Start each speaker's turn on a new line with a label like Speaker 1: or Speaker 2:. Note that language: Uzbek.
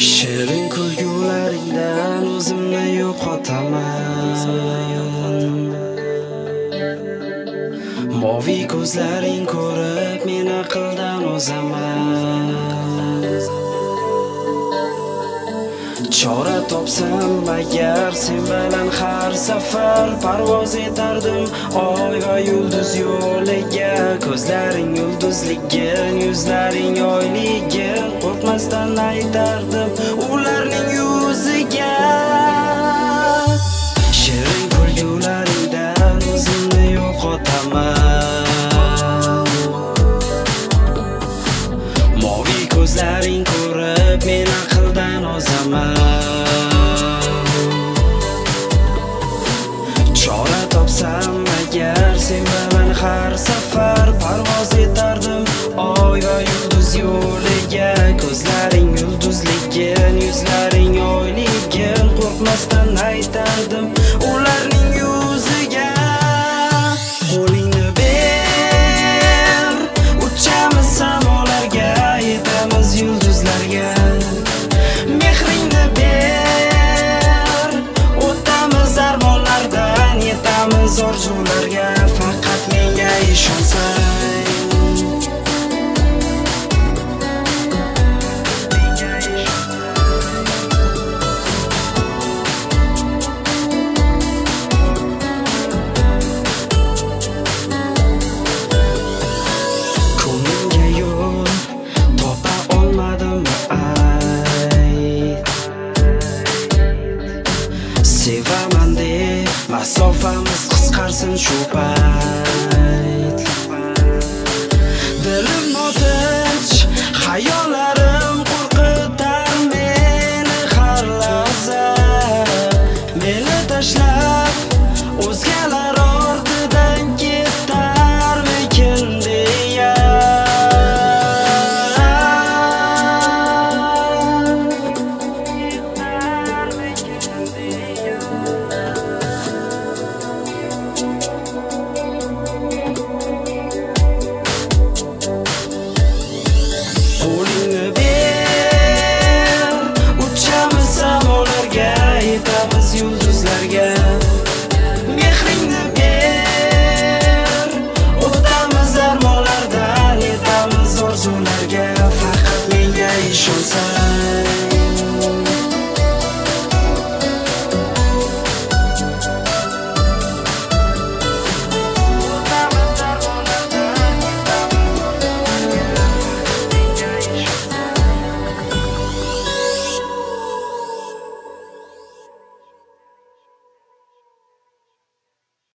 Speaker 1: Shirin kulgularingdan o'zimni yo'qotaman. Moviy ko'zlaring ko'rib men aqldan o'zaman. Chora topsam agar sen bilan har safar parvoz etardim oy va yulduz yo'liga. Ko'zlaring yulduzligin, yuzlaring oyligin, qo'rqmasdan aytardim ularning yuziga. Shirin kulgularingdan o'zimni yo'qotaman. Moviy ko'zlaring ko'rib men aqldan ozaman. Chora topsam agar sen bilan har safar parvoz etardim oy va yulduz yo'liga.